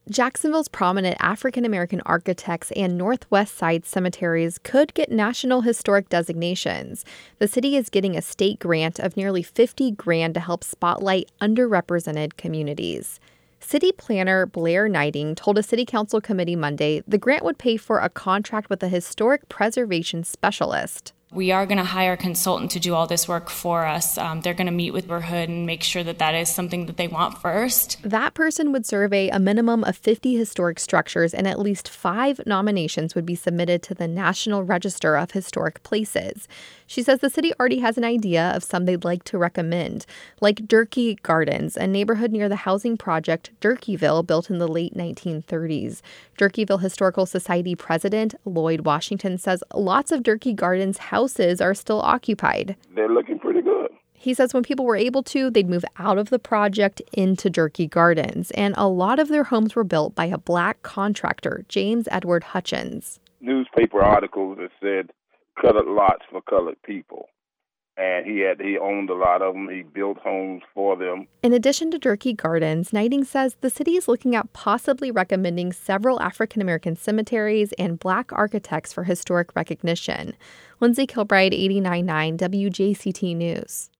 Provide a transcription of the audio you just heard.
Jacksonville's prominent African-American architects and Northwest Side cemeteries could get National Historic designations. The city is getting a state grant of nearly $50,000 to help spotlight underrepresented communities. City planner Blair Knighting told a city council committee Monday the grant would pay for a contract with a historic preservation specialist. We are going to hire a consultant to do all this work for us. They're going to meet with neighborhood and make sure that that is something that they want first. That person would survey a minimum of 50 historic structures, and at least 5 nominations would be submitted to the National Register of Historic Places. She says the city already has an idea of some they'd like to recommend, like Durkee Gardens, a neighborhood near the housing project Durkeeville, built in the late 1930s. Durkeeville Historical Society president Lloyd Washington says lots of Durkee Gardens houses are still occupied. They're looking pretty good. He says when people were able to, they'd move out of the project into Durkee Gardens, and a lot of their homes were built by a black contractor, James Edward Hutchins. Newspaper articles that said colored lots for colored people. And he owned a lot of them. He built homes for them. In addition to Durkee Gardens, Knighting says the city is looking at possibly recommending several African-American cemeteries and black architects for historic recognition. Lindsay Kilbride, 89.9 WJCT News.